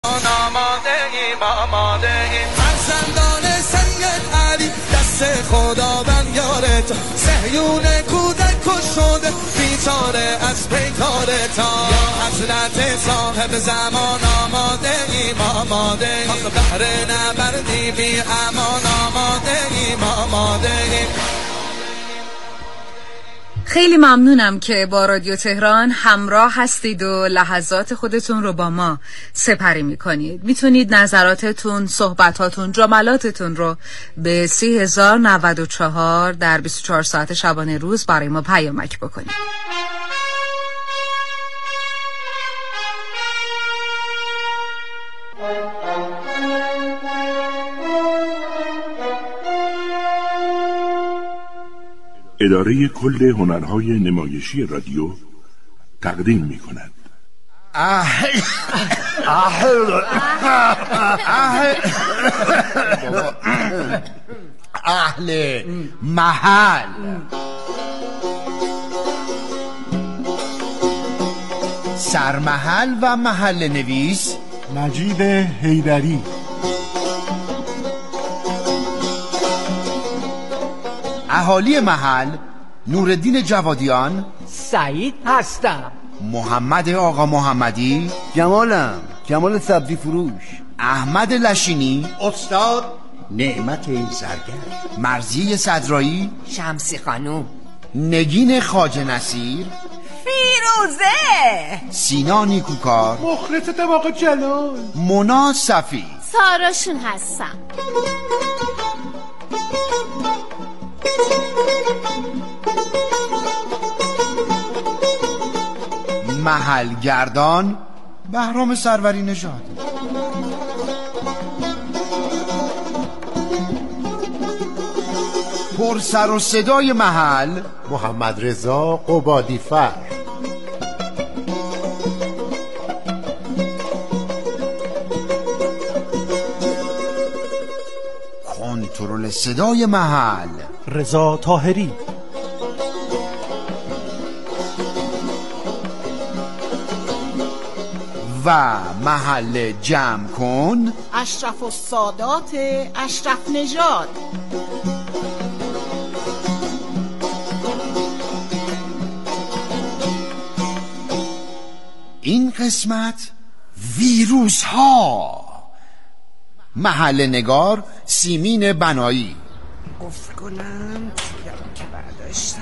فرزندان سید علی دست خداوند یارت، صهیون کودک کش شده بیچاره از پیکار تا. یا حضرت صاحب زمان آماده ایم آماده ایم، بهر نبردی بی امان آماده ایم آماده ایم. خیلی ممنونم که با رادیو تهران همراه هستید و لحظات خودتون رو با ما سپری میکنید. میتونید نظراتتون، صحبتاتون، جملاتتون رو به 3094 در 24 ساعت شبانه روز برای ما پیامک بکنید. اداره کل هنرهای نمایشی رادیو تقدیم می کند. اهل محل سرمحل و محل نویس نجیب حیدری. اهالی محل نوردین جوادیان، سعید هستم. محمد آقا محمدی، جمالم، جمال سبزی فروش، احمد لشینی، استاد نعمت زرگر، مرضیه صدرایی، شمسی خانوم، نگین خواجه نصیر، فیروزه، سینا نیکوکار، مخلص دماغ جلال، مونا صفی، ساراشون هستم. محل گردان بهرام سروری نژاد. پر سر و صدای محل محمد رضا قبادی فر. کنترل صدای محل رضا طاهری. و محل جمع کن اشرف السادات اشرف نژاد. این قسمت ویروس ها. محل نگار سیمین بنایی. قفل کنم که برداشتم.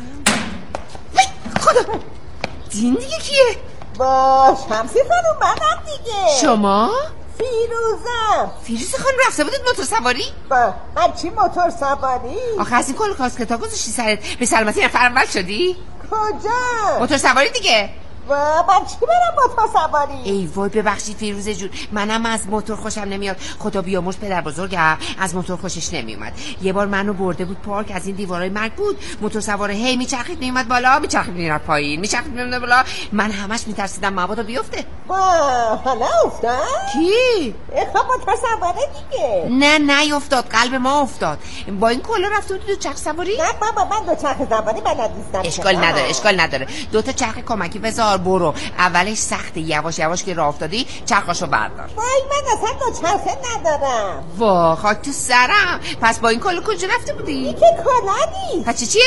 خدا دین دیگه کیه؟ با شمسی خانم منم دیگه. شما؟ فیروزم. فیروز خانم رفته بودید موتور سواری؟ با من چی موتور سواری؟ آخه از این کل کاسکتا گذاشتی سرت به سلامتی نفرمول شدی؟ کجا؟ موتور سواری دیگه. و من چی برم موتور سواری؟ ای وای ببخشید فیروزه جون، منم از موتور خوشم نمیاد. خدا بیامرز پدر بزرگم از موتور خوشش نمیومد. یه بار منو برده بود پارک، از این دیوارای مرگ بود، موتور سوار هی میچرخید میومد بالا، میچرخید میرفت پایین، میچرخید میومد بالا. من همش میترسیدم مبادا بیفته. حالا افتاد؟ کی؟ خب موتور سواره دیگه. نه افتاد، قلب ما افتاد. با این کلا رفته بود دو چرخ سواری؟ نه بابا من دو چرخ سواری بلد نیستم. اشکال نداره. دو تا چرخ کمکی بذار برو. اولش سخته، یواش یواش که راه افتادی چرخاشو بردار. وای من اصلا دو چرخه ندارم. وا خاک تو سرم. پس با این کلا کجا رفته بودی؟ این که کلا نیست. پس چیه؟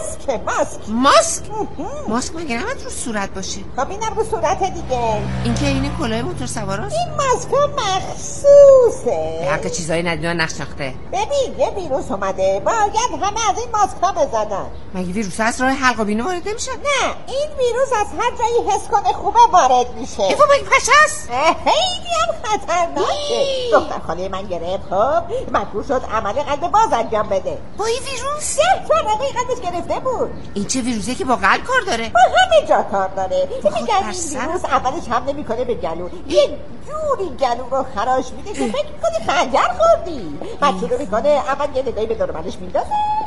ماسک مگه نباید رو صورت باشه؟ خب اینم رو صورت دیگه. این که این کلاه موتور سواراست؟ این ماسک مخصوصه. حق چیزایی ندیدن نشناخته. ببین یه ویروس اومده، باید همه از این ماسک ها بزنن. مگه ویروس از راه حلق و بینی وارد نمیشه؟ نه این ویروس از هر جایی حس کنه خوبه وارد میشه. ایفا مگه پشست؟ خیلی هم خطرناکه. دختر خاله من گرفت، خب مجبور شد عمل قلب باز انجام بده. با این ویروس 10 فرقه قلبش گرفته بود. این چه ویروسیه که با قلب کار داره؟ با همه جا کار داره. میگن این ویروس اولش حمله میکنه به گلو، یه جوری گلو رو خراش میده که فکر میکنی خنجر خوردی. مجبور میکنه اول یه نگاهی به دور و برش میندازه،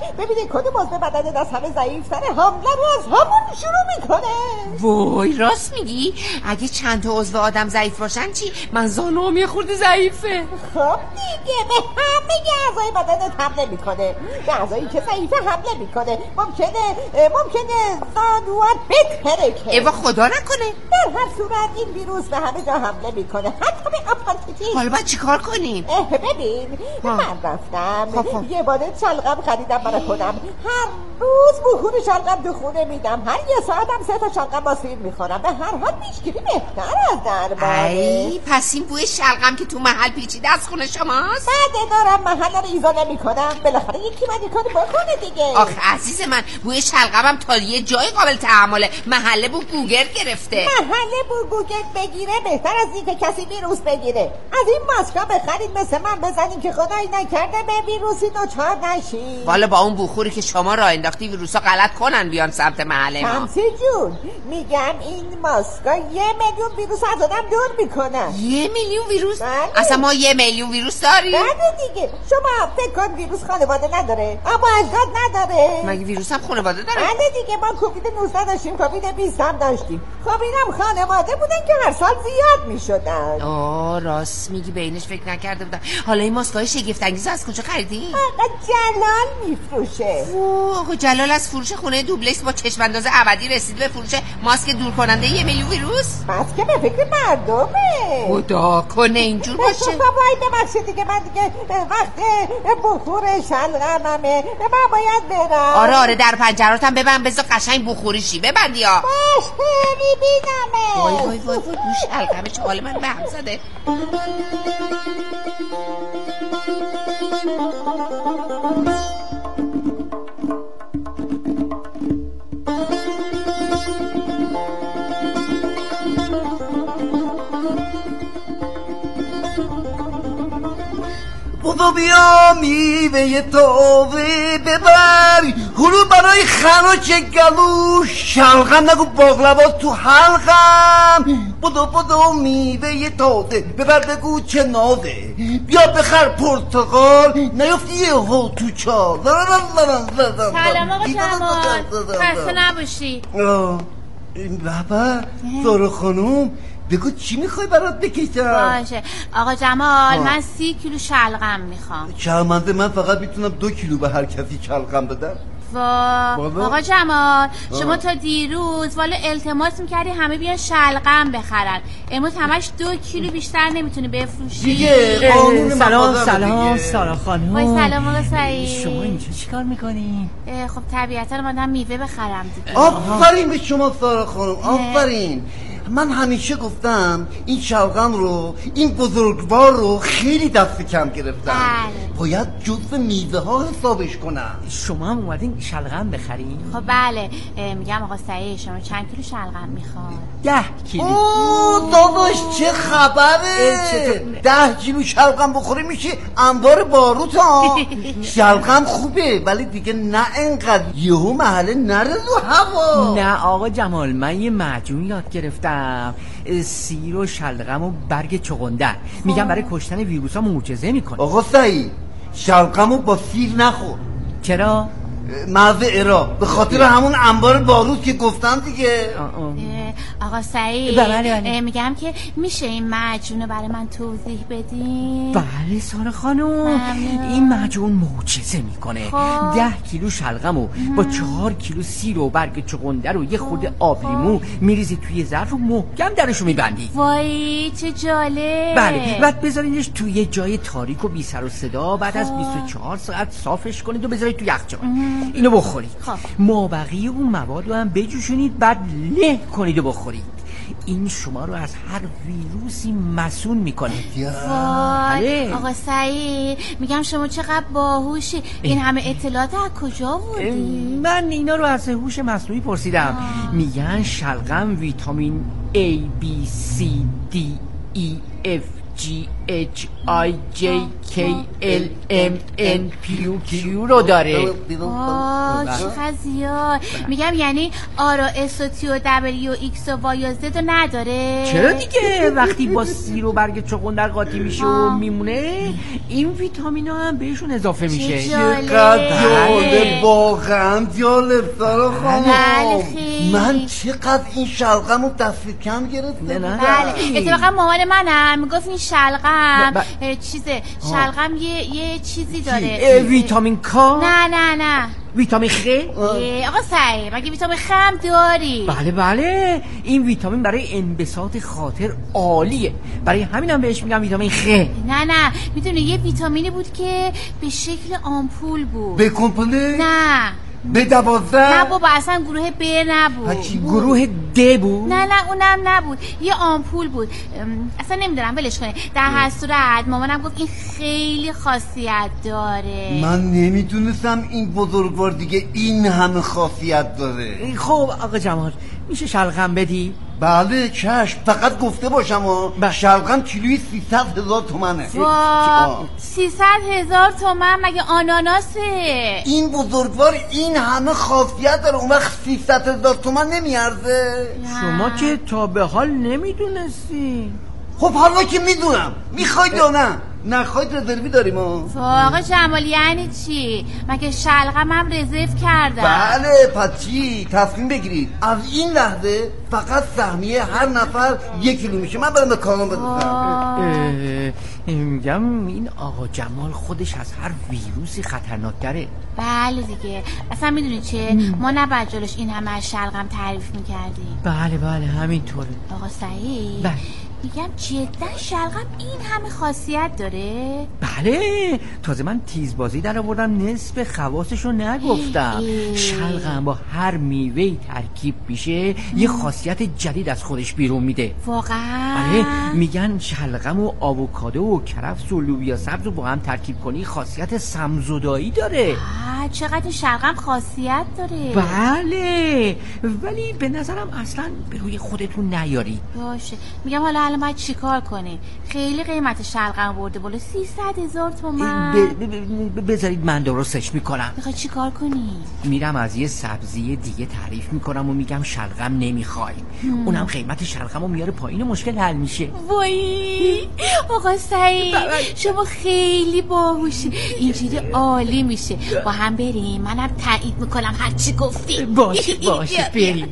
ببینید کدوم عضو بدن از همه ضعیف‌تره، حمله رو از همون شروع میکنه. وای راست میگی؟ اگه چند تا عضو آدم ضعیف باشن چی؟ من زانوام یه خورده ضعیفه. خب دیگه به همه اعضای بدنت حمله میکنه. به اعضایی که ضعیفه حمله میکنه. ممکنه زانوات بترکه. ایوا خدا نکنه. در هر صورت این ویروس به همه جا حمله میکنه، حتی به آپارتیتی. حالا باید چی کار کنیم؟ ببین من رفتم یه باده شلغم خریدم برای خودم. هر روز بخور شلغم تو خونه میدم، هر یه ساعتم 3 تا شلغم با سیر میخورم. به هر حال پیشگیری بهتر از درمانه. ای پس این بوی شلغم که تو محل پیچیده از خونه شماست؟ بعد دارم محل رو ایزا نمیکنم، بالاخره یکی من کارو بکنه دیگه. آخه عزیز من بوی شلغمم تا یه جای قابل تحمله. محله بو گوگل گرفته. محله بو گوگل بگیره بهتر از این که کسی ویروس بگیره. از این ماسکا بخرید مثل من بزنین که خدایی نکرده به ویروسی دچار نشین. والا با اون بخوری که شما راه انداختی ویروسا غلط کنن بیان سمت محله ما. شمسی جون میگم این ماسکا 1 میلیون ویروس از آدم دور میکنن. 1 میلیون ویروس؟ بله. اصلا ما 1 میلیون ویروس داریم؟ بله دیگه. شما فکر کن ویروس خانواده نداره اما اجداد نداره. مگه ویروس هم خانواده داره؟ بله دیگه. ما کووید 19 داشتیم، کووید 20 هم داشتیم. خب اینم خانواده بودن که هر سال زیاد میشدن. راست میگی، بینش فکر نکرده بودم. حالا این ماسکای شگفت انگیز از کجا خریدی؟ آقا جلال میفروشه. آقا جلال از فروش خونه دوبلکس با چشم انداز ابدی رسید به فروش ماسک دور کننده 1 میلیون ویروس؟ بس که به فکر مردمه. خدا کنه اینجور باشه. وای ببخشید دیگه، من دیگه وقت بخور شلغممه، من باید برم. آره در پنجراتم ببند بذار قشنگ بخوری شی. ببندی ها. باشه میبینمه. وای بوش شلغم چال من به هم زده. بودو بیا میوه تازه ببر، هلو برای خراج گلو، شلغم نگو باقلوا تو حلقم. بودو میوه تازه ببر بگو چه نازه، بیا بخر پرتقال نیفتی یه ها تو چال. سلام آقا جمال، خسته نباشی. بابا زارا خانوم بگو چی میخوای برات بکشم؟ باشه آقا جمال، من 30 کیلو شلغم میخوام. شرمنده، من فقط میتونم 2 کیلو به هر کسی شلغم بدم. آقا جمال شما تا دیروز والا التماس میکردی همه بیان شلغم بخرن، امروز همش 2 کیلو بیشتر نمیتونی بفروشی دیگه. سلام سارا خانم. وای سلام آقا سعید. شما اینجا چیکار میکنی؟ خب طبیعتا اومدم میوه بخرم دیگه. آفرین به شما سارا خانم، آفرین. من همیشه گفتم این شلغم رو، این بزرگوار رو خیلی دست کم گرفتم. باید جزو میوه ها حسابش کنم. شما هم اومدین شلغم بخرین؟ خب بله. میگم آقا سعید شما چند کیلو شلغم میخواد؟ 10 کیلو. اوه داداش چه خبره؟ 10 کیلو شلغم بخوری میشه انبار باروت ها. شلغم خوبه ولی دیگه نه انقدر یهو محله نره رو هوا. نه آقا جمال، من یه معجون یاد گرفتم، سیر و شلغم و برگ چغندر. میگم برای کشتن ویروس ها معجزه میکنه. آقا سعید شلغمو با سیر نخور. چرا؟ معذره به خاطر همون انبار باروت که گفتم دیگه. آقا سعید میگم که میشه این معجون برای من توضیح بدین؟ بله سارا خانم، این معجون معجزه میکنه. 10 کیلو شلغمو با 4 کیلو سیر و برگ چغندر و یه خورده آب لیمو میریزی توی ظرف و محکم درشو میبندی. وای چه جالب. بله بعد بذارینش توی یه جای تاریک و بی سر و صدا. بعد از 24 ساعت صافش کنید و بذارید توی یخچال. اینو بخورید. مابقی اون مواد رو هم بجوشونید، بعد له کنید و بخورید. این شما رو از هر ویروسی مسئول میکنه. وای آقا سعید میگم شما چقدر باهوشی. این همه اطلاعات از کجا بودی؟ من اینا رو از هوش مصنوعی پرسیدم. میگن شلغم ویتامین A B C D E F G GHIJKLMNPQ رو داره. چقدر زیاد. میگم یعنی آرا اس و تی و دبلیو ایکس و وای و زد رو نداره؟ چرا دیگه؟ وقتی با سیر و برگ چغندر قاطی میشه و میمونه این ویتامین ها هم بهشون اضافه میشه. چقدر جالب، واقعا جالب سارا خانم. من چقدر این شلغم رو دست کم گرفتم. بله اتفاقا مامان منم میگفت این شلغم چیزه، شلغم یه چیزی داره. ویتامین کا؟ نه ویتامین خ؟ آقا سعید مگه ویتامین خ هم داری؟ بله این ویتامین برای انبساط خاطر عالیه، برای همینم بهش میگم ویتامین خ. نه میدونی یه ویتامینی بود که به شکل آمپول بود. به کمپله؟ نه به 12؟ نه بابا اصلا گروه ب نبود. گروه د بود؟ نه اونم نبود، یه آمپول بود. اصلا نمیدونم ولش کنه. در هر صورت مامانم گفت این خیلی خاصیت داره. من نمیدونستم این بزرگوار دیگه این همه خاصیت داره. خب آقا جمال میشه شلغم بدی؟ بله چشم، فقط گفته باشم شلغم کیلویی 300,000 تومنه. 300,000 تومن؟ مگه آناناسه؟ این بزرگوار این همه خاصیت داره، اون وقت 300,000 تومن نمیارزه؟ شما که تا به حال نمیدونستی. خب حالا که میدونم، میخواید یا نه؟ نخواید رزروی داریم آقا جمال یعنی چی؟ مگه شلغم هم رزرو کردم. بله پس چی؟ تصمیم بگیرید از این لحظه فقط سهمیه هر نفر 1 کیلو میشه. من برم به کارم برسم. میگم این آقا جمال خودش از هر ویروسی خطرناک‌تره. بله دیگه اصلا میدونی چه؟ ما نباید جلوش این همه از شلغم تعریف میکردیم. بله همینطوره. آقا سعید میگم جدا شلغم این همه خاصیت داره؟ بله تازه من تیزبازی در آوردم نصف خواصشو نگفتم. شلغم با هر میوه‌ای ترکیب میشه یه خاصیت جدید از خودش بیرون میده. واقعا؟ بله میگن شلغم و آووکادو و کرفس و لوبیا سبز رو با هم ترکیب کنی خاصیت سمزدایی داره. چقدر این شلغم خاصیت داره. بله ولی به نظرم اصلا به روی خودتون نیاری. باشه میگم حالا الان باید چیکار کنی؟ خیلی قیمت شلغم برده بالا 300,000 تومان. بذارید من درستش میکنم. میخوای چیکار کنی؟ میرم از یه سبزی دیگه تعریف میکنم و میگم شلغم نمیخوایم. اونم قیمت شلغم رو میاره پایین و مشکل حل میشه. وای آقا سعید شما خیلی باهوشی، اینجوری عالی میشه. با هم بریم، منم تایید میکنم هر چی گفتی. باشه بریم.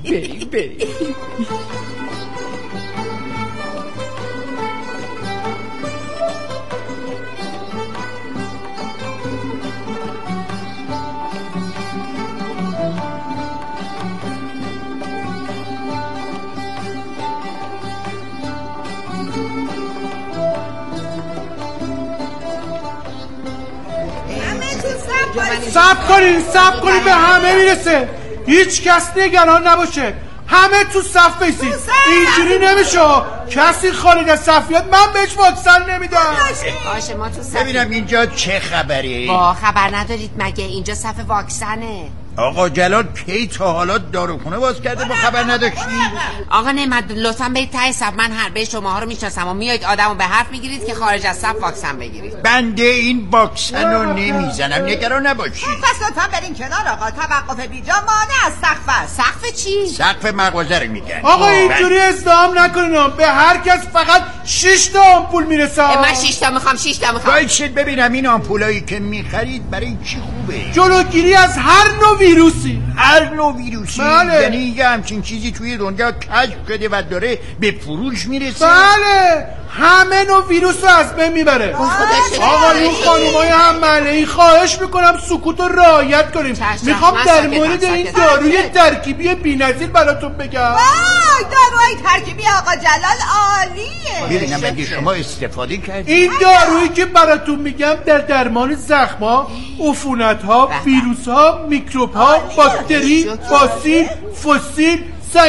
صبر کنین به همه میرسه. هیچ کس نگران نباشه، همه تو صف بیسید. اینجوری نمیشه، کسی خارج از صفیات من بهش واکسن نمیدم. باشه ما تو صف. ببینم اینجا چه خبری؟ با خبر ندارید مگه اینجا صف واکسنه؟ آقا جلال کی تا حالا داروخونه باز کرده با خبر نداشتی؟ آقا نعمت لطفا برید ته صف. من حربه شماها رو میشناسم و میایید آدمو به حرف میگیرید که خارج از صف واکسن بگیرید. بنده این واکسن رو نمیزنم، نگران نباشید. پس لطفا برین کنار آقا، توقف بیجا مانع از سقف است. سقف چی؟ سقف مغازه رو میگن. آقا اینجوری ازدحام نکنین، به هر کس فقط 6 تا آمپول میرسه. من 6 تا میخوام. بایدشید ببینم این آمپولایی که میخرید برای چی خوبه؟ جلوگیری از هر نوع ویروسی. هر نوع ویروسی؟ بله. یعنی یه همچین چیزی توی دنیا کشف شده و داره به فروش میرسه؟ بله همه نوع ویروس رو از بین میبره. آقایون خانومای هم مله‌ای خواهش میکنم سکوت رو رعایت کنیم. میخوام در مورد این داروی ترکیبی بی‌نظیر براتون بگم. وای داروی ترکیبی آقا جلال عالیه. ببینم اگه شما استفاده کردید. این دارویی که براتون میگم در درمان زخم‌ها، عفونت‌ها، ویروس‌ها، میکروب‌ها، باکتری، باسیل، فسیل،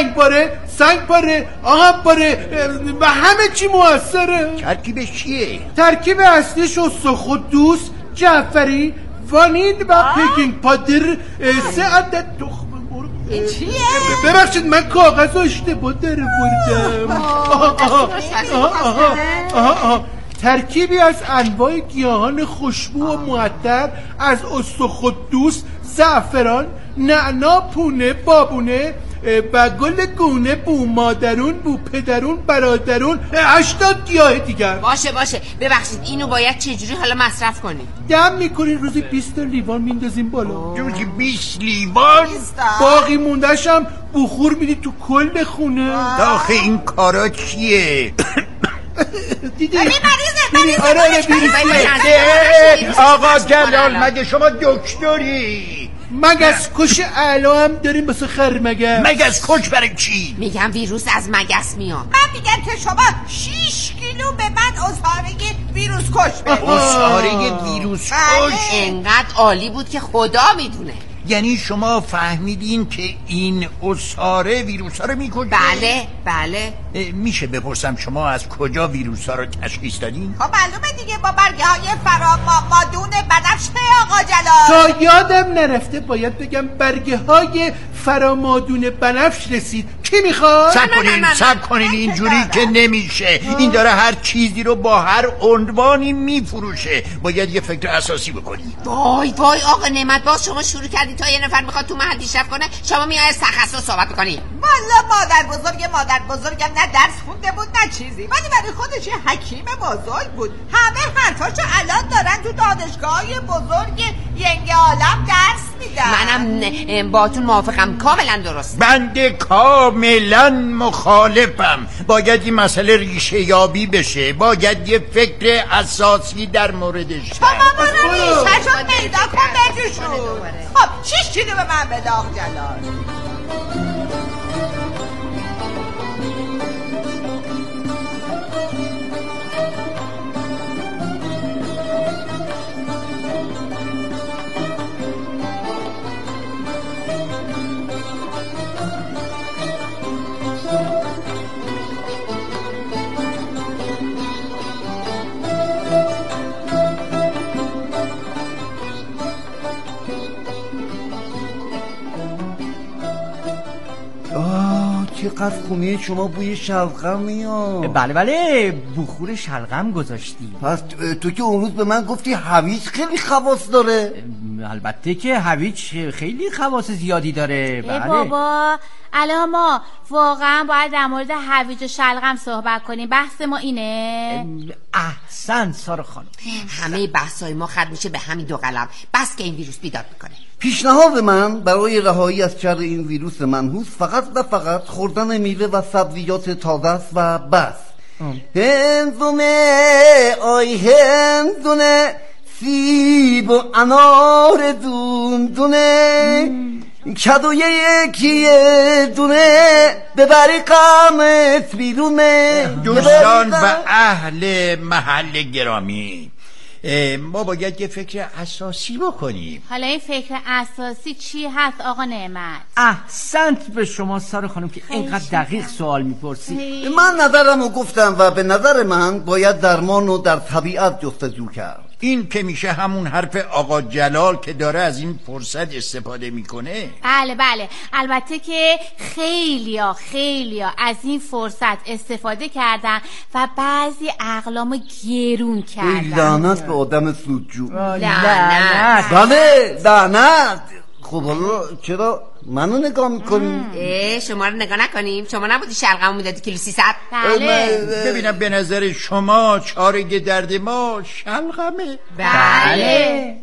سنگپاره، آهنپاره و همه چی موثره. ترکیبش چیه؟ ترکیب اصلیش استخوان دوست، جعفری، وانیل و پیکینگ پادر، 3 عدد تخم مرغ. چیه؟ ببخشید من کاغذ رو اشتباه در بردم. ترکیبی از انواع گیاهان خوشبو و معطر از استخدوس، زعفران، نعنا، پونه، بابونه و گل گونه، بو مادرون، بو پدرون، برادرون، 80 گیاه دیگر. باشه ببخشید اینو باید چجوری حالا مصرف کنیم؟ دم میکنین روزی 20 لیوان میندازیم بالا. روزی 20 لیوان؟ باقی موندهشم بخور میدی تو کل خونه. آخه این کارا چیه؟ دیدی؟ مریضه آقا جلال مگه شما دکتری؟ مگس کش اعلا هم داریم بسه خرمگس. مگس کش برای چی؟ میگم ویروس از مگس میاد. من میگم که شما 6 کیلو به من اصاره ویروس کش بدید. اصاره ویروس کش؟ انقدر عالی بود که خدا میدونه. یعنی شما فهمیدین که این اصاره ویروس ها رو میکشه؟ بله. میشه بپرسم شما از کجا ویروس ها رو تشخیص دادین؟ خب معلومه دیگه با برگه های فرامادون بنفش آقا جلال. تا یادم نرفته باید بگم برگه های فرامادون بنفش رسید. کی میخواد؟ سب کنین اینجوری که نمیشه. این داره هر چیزی رو با هر عنوانی میفروشه. باید یه فکر اساسی بکنی. وای آقا نعمت باز شما شروع کردی تا یه نفر میخواد تو محل پیشرفت کنه شما میای از تخصص صحبت بکنی. والا مادر بزرگم نه درس خونده بود نه چیزی، ولی برای خودش حکیم بزرگ بود. همه حرفاشو الان دارن تو دانشگاه‌های بزرگ ینگ عالم درس میدن. منم باهاتون موافقم، کاملا درست. بنده کاملا مخالفم. باید این مسئله ریشه یابی بشه. باید یه فکر اساسی در موردش. شما برو ریشه‌شو پیدا کن بجوشون. خب 6 کیلو به من بده آقا جلال. چقدر خونه شما بوی شلغم میاد. بله بخور شلغم گذاشتی. پس تو که اون روز به من گفتی هویج خیلی خواص داره. البته که هویج خیلی خواص زیادی داره. بله بابا الان ما واقعا باید در مورد هویج و شلغم صحبت کنیم. بحث ما اینه. احسن سارا خانم. همه بحثای ما ختم میشه به همین 2 قلم. بس که این ویروس بیداد میکنه. پیشنهاد من برای رهایی از شر این ویروس منحوس فقط و فقط خوردن میوه و سبزیجات تازه است و بس. هندونه آی هندونه سیب و انار دونه کدوی یکیه دونه ببری قامت بیرونه. دوستان و اهل محل گرامی، ما باید یه فکر اساسی بکنیم. حالا این فکر اساسی چی هست آقا نعمت؟ احسنت به شما سارا خانم که اینقدر دقیق سوال میپرسی. من نظرمو گفتم و به نظر من باید درمانو در طبیعت جستجو کرد. این که میشه همون حرف آقا جلال که داره از این فرصت استفاده میکنه. بله البته که خیلیا از این فرصت استفاده کردن و بعضی اقلامو گرون کردن. لعنت به آدم سودجو. لعنت. بله لعنت. خب حالا چرا منو نگاه میکنی؟ شما رو نگاه نکنیم؟ شما نبودی شلغمو میدادی کیلو 300؟ بله. ببینم به نظر شما چاره درد ما شلغمه؟ بله.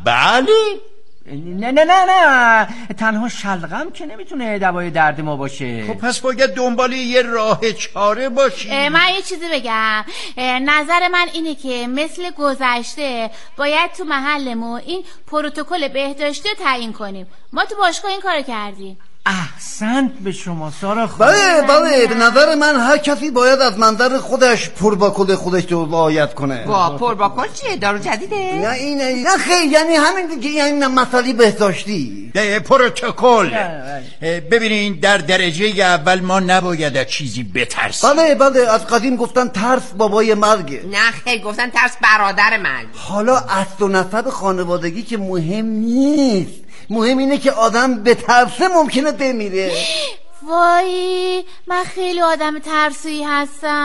نه تنها شلغم که نمیتونه دوای درد ما باشه. خب پس باید دنبال یه راه چاره باشی. من یه چیزی بگم. نظر من اینه که مثل گذشته باید تو محلمون این پروتکل بهداشتی رو تعیین کنیم. ما تو باشگاه این کارو کردیم. احسنت به شما سارا خانم. بله به نظر من هر کسی باید از منظر خودش پرباکل خودش رو رعایت کنه. پرباکل چیه؟ دارو جدیده؟ نه اینه نه خیلی، یعنی همین دیگه، یعنی مسئله بهداشتی. پروتکل. ببینین در درجه اول ما نباید از چیزی بترسیم. بله از قدیم گفتن ترس بابای مرگه. نه خیلی گفتن ترس برادر مرگ. حالا اصل و نسب خانوادگی که مهم نیست، مهم اینه که آدم به ترسه ممکنه بمیره. وای من خیلی آدم ترسویی هستم.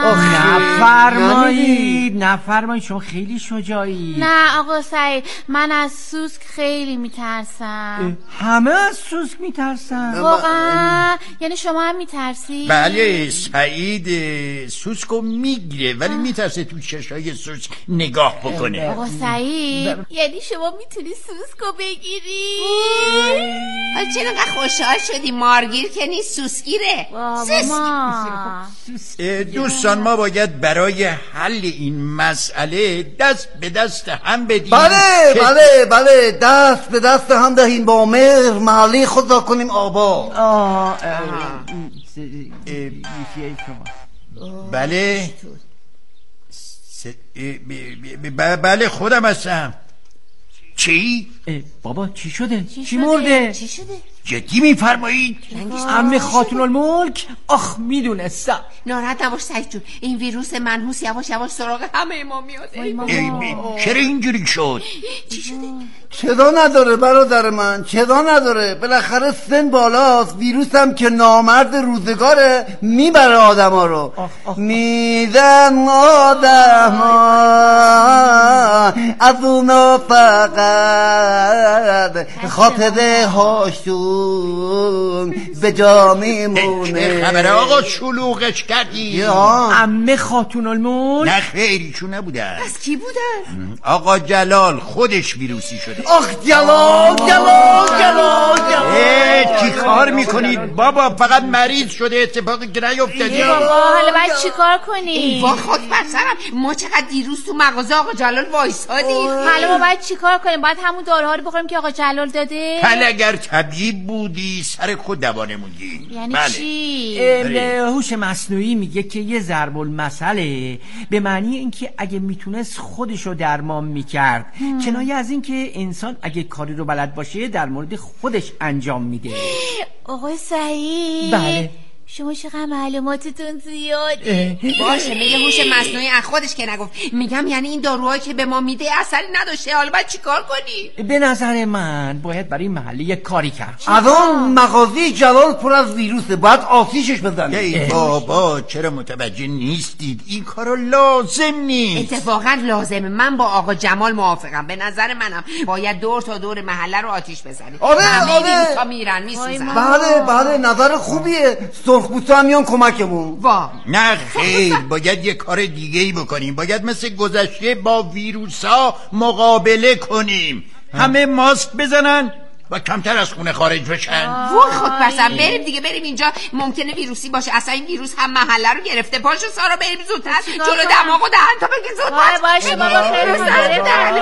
نفرمایید شما خیلی شجاعی. نه آقا سعید، من از سوسک خیلی میترسم. همه از سوسک میترسن واقعا؟ یعنی شما هم میترسی؟ بله سعید سوسکو میگیره ولی میترسه تو چشای سوسک نگاه بکنه. آقا سعید یعنی شما میتونی سوسکو بگیری؟ چرا انقدر خوشحال شدی؟ مارگیر که نیست، سوسگیره. دوستان ما باید برای حل این مسئله دست به دست هم بدیم. بله دست به دست هم دهیم، با مهر محله خود را کنیم آباد. بله خودم هستم. چی؟ بابا چی شده؟ چی مرده؟ جدی میفرمایید؟ عمه خاتون الملک؟ آخ میدونستم. ناراحت نباش سعید جون، این ویروس منحوس یواش یواش سراغ همه ما میاد. چرا اینجوری شد؟ چی شده؟ چرا نداره برادر من، چرا نداره؟ بالاخره سن بالاست، ویروس هم که نامرد روزگاره میبره آدم ها رو. میدن آدم ها از اونا فقط خاطره هاشون به جا میمونه. خبره آقا شلوغش کردی؟ عمه خاتون الملک؟ نه خیریشون نبودن. پس کی بودن؟ آقا جلال خودش ویروسی شده. آخ جلال چی کار میکنید بابا؟ فقط مریض شده، اتفاقی که نیفتاده. بابا حالا باید چی کار کنی؟ وا خاک بر سرم، ما چقدر دیروز تو مغازه آقا جلال وایسادیم. حالا ما باید چی کار کنیم؟ باید همون داروها رو بخوریم که آقا جلال داده؟ حالا اگر طبیب بودی سر خود دوانه موندی. یعنی چی؟ هوش مصنوعی میگه که یه ضرب المثله، به معنی اینکه اگه میتونست خودشو درمان میکرد، کنایه از اینکه انسان اگه کاری رو بلد باشه در مورد خودش انجام میده. آقای سعید بله شما چقدر معلوماتتون زیاده. باشه میگه هوش مصنوعی از خودش که نگفت. میگم یعنی این داروهایی که به ما میده اثری نداشته. حالا باید چی کار کنی؟ به نظر من باید برای محله یک کاری کرد. الان مغازه جلال پر از ویروسه، باید آتیشش بزنه. ای بابا چرا متوجه نیستید؟ این کارو لازم نیست. اتفاقا لازمه. من با آقا جمال موافقم. به نظر منم باید دور تا دور محله رو آتیش بزنیم. همه ویروسا میرن میسوزن. بله نظر خوبیه. سرخپوستا هم میان کمکمون. نه خیر، باید یه کار دیگه ای بکنیم. باید مثل گذشته با ویروسا مقابله کنیم. همه ماسک بزنن و کمتر از خونه خارج بشن. وای خود پسم بریم دیگه، بریم. اینجا ممکنه ویروسی باشه. اصلا این ویروس هم محله رو گرفته. پاشو سارا بریم زودتر جلو دماغ و دهن تا بگی زودتر. باشه بابا خیلی سره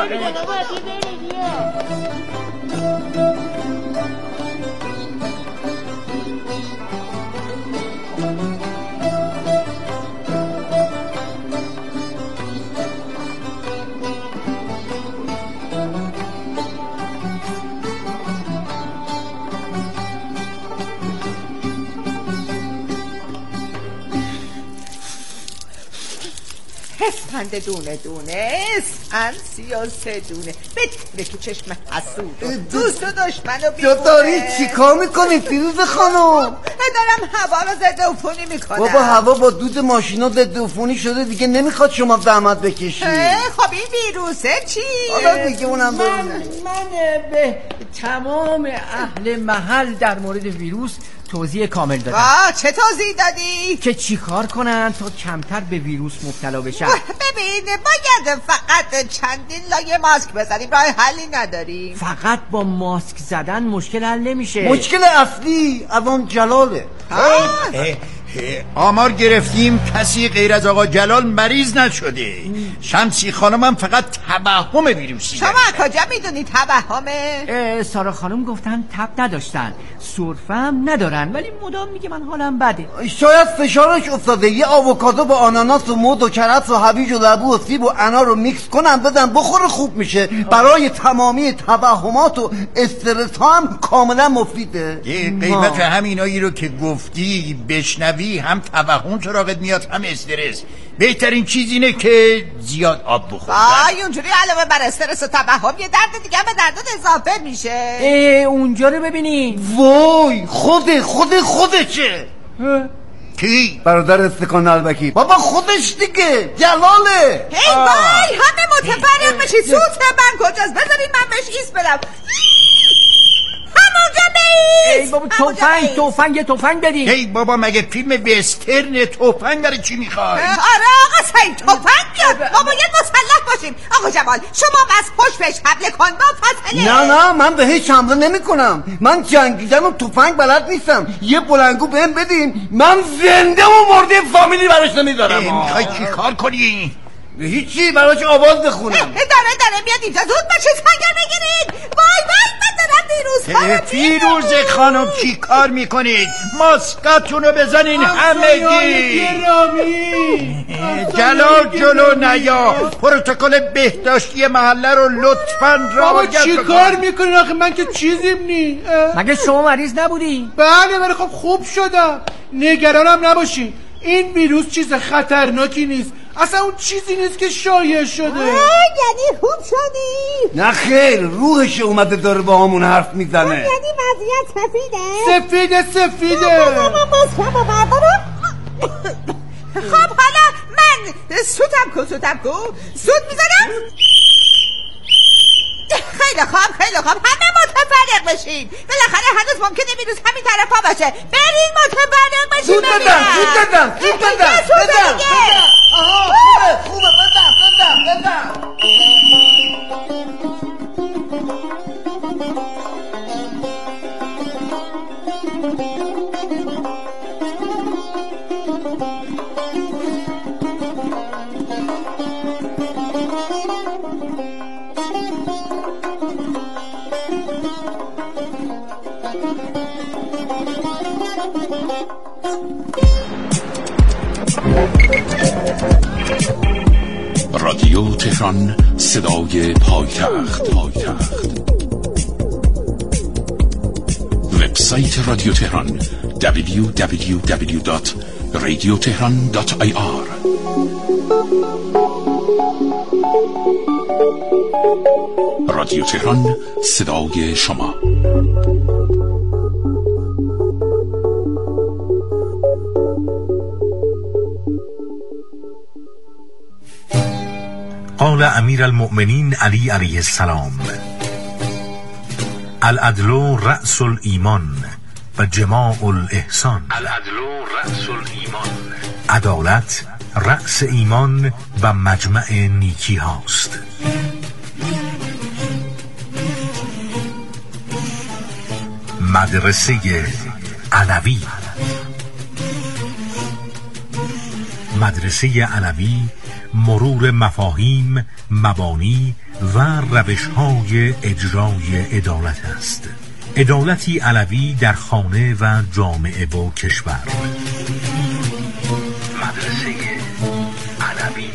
اسفند دونه اسفند سیاسه دونه بتره که چشم حسود دوست و دشمن و بیمونه. داری چی کار میکنی فیروز خانم؟ دارم هوا رو ضد عفونی میکنم. بابا هوا با دود ماشینا ضد عفونی شده دیگه، نمیخواد شما زحمت بکشی. خب این ویروسه چی؟ حالا دیگه اونم من به تمام اهل محل در مورد ویروس توضیح کامل دادم. چه توضیح دادی؟ که چی کار کنن تا کمتر به ویروس مبتلا بشن. ببین باید فقط چندین لایه ماسک بزنیم، راه حلی نداریم. فقط با ماسک زدن مشکل حل نمیشه. مشکل اصلی اوان جلاله. آمار گرفتیم کسی غیر از آقا جلال مریض نشده. شمسی خانم هم فقط توهم ویروسی شما کجا میدونی توهمه؟ سارا خانم گفتن تب نداشتن، سرفه هم ندارن، ولی مدام میگه من حالم بده. شاید فشارش افتاده. یه آووکادو با آناناس و موز و کرفس و هویج و لبو و سیب و انار رو میکس کنن بدن بخوره خوب میشه. برای تمامی توهمات و استرس ها هم کاملا مفیده. قیمت همینایی رو که گفتی بشنوی عصبی، هم توهم سراغت میاد، هم استرس. بهترین چیز اینه که زیاد آب بخور. اونجوری علاوه بر استرس و توهم یه درد دیگه به دردت اضافه میشه. اونجا رو ببینی. وای خودشه. کی؟ برادر استکان البکی. بابا خودش دیگه، جلاله. هی وای همه متفرق بشید. سوت من کجاست؟ بذارید من بهش ایست بدم. همونجا بیست. ای بابا تفنگ بدین. ای بابا مگه فیلم وسترن؟ تفنگ برای چی میخوای؟ آره آقا سعید تفنگ بیاد. ما باید مسلح باشیم. آقا جمال شما بس پشت بهش حمله کن با فاصله. نه من به هیچ حمله نمی کنم. من جنگیدم و تفنگ بلد نیستم. یه بلنگو بهم بدین، من زنده و مرده فامیلی براش نمیذارم. میخوای چی کار کنی؟ هیچی، براش آواز بخونم. داره میاد اینجا. زود باشید سنگر بگیرید. وای من دارم فیروز خانم چی کار میکنید؟ ماسکاتونو بزنین همگی. جلو نیا. پروتکل بهداشتی محله رو لطفاً رعایت کنید. چی کار میکنین آخه؟ من که چیزیم نی. مگه شما مریض نبودی؟ بله خب خوب شدم. نگرانم نباشین. این ویروس چیز خطرناکی نیست. اصلا اون چیزی نیست که شایع شده. یعنی خوب شدی؟ نه خیر، روحش اومده داره با همون حرف میزنه. یعنی وضعیت سفیده. من ماسکمو بردارم. خب حالا من سوتم کو سوت میزنم. خیلی خوب همه متفرق بشین. بالاخره هنوز ممکنه ویروس همین طرفا باشه. برین متفرق بشین. زود بدم. آها خوبه بدم. رادیو تهران، صدای پایتخت. وبسایت رادیو تهران www.radiotehran.ir. رادیو تهران، صدای شما. قال امیر المؤمنین علی علیه السلام: العدل رأس الایمان و جماع الاحسان. عدالت رأس ایمان و مجمع نیکی هاست. مدرسه علوی. مدرسه علوی مرور مفاهیم، مبانی و روش‌های اجرای عدالت است. عدالتی علوی در خانه و جامعه و کشور. مدرسه علوی.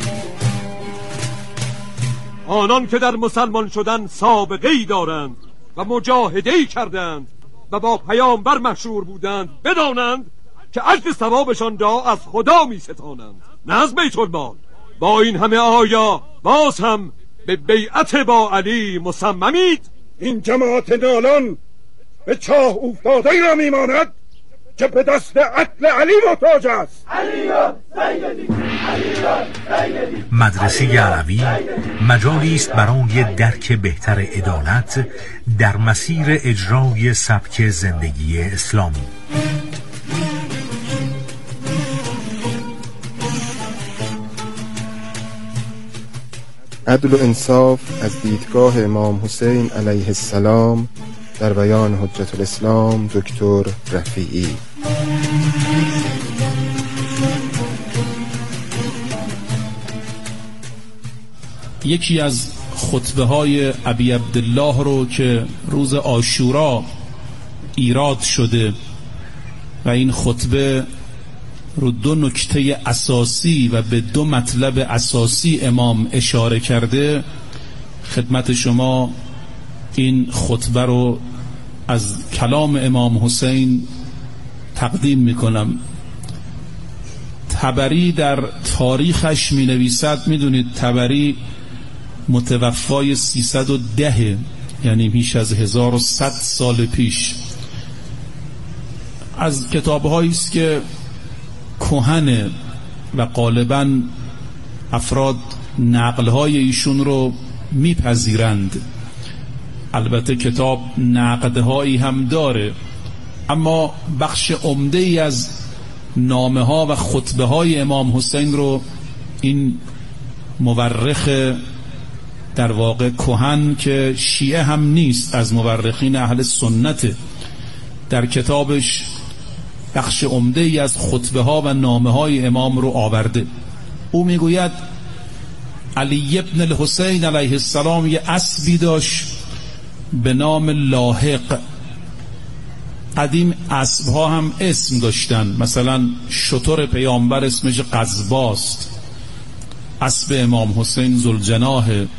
آنان که در مسلمان شدن سابقه‌ای دارند و مجاهده‌ای کردند و با پیامبر مشهور بودند، بدانند که اجر ثوابشان را از خدا می ستانند، نه از بیت المال. با این همه آیا باز هم به بیعت با علی مصممید؟ این جماعت نالان به چاه افتاده را میماند که به دست عدل علی محتاج است. مدرسه علوی مجالی است برای درک بهتر عدالت در مسیر اجرای سبک زندگی اسلامی. عدل و انصاف از دیدگاه امام حسین علیه السلام در بیان حجت الاسلام دکتر رفیعی. یکی از خطبه های ابی عبدالله رو که روز عاشورا ایراد شده و این خطبه رو دو نکته اساسی و به دو مطلب اساسی امام اشاره کرده، خدمت شما این خطبه رو از کلام امام حسین تقدیم میکنم. طبری در تاریخش می نویسد، می دونید طبری متوفای 310، یعنی بیش از 1100 سال پیش، از کتاب‌هایی است که کهنه و غالباً افراد نقل‌های ایشون رو میپذیرند. البته کتاب نقدهایی هم داره، اما بخش عمده ای از نامه ها و خطبه های امام حسین رو این مورخ در واقع کهن که شیعه هم نیست، از مورخین اهل سنت، در کتابش بخش عمده ای از خطبه ها و نامه های امام رو آورده. او میگوید علی ابن الحسین علیه السلام یه اسبی داشت به نام لاحق. قدیم اسبها هم اسم داشتن، مثلا شتر پیامبر اسمش قزباست، اسب امام حسین ذوالجناح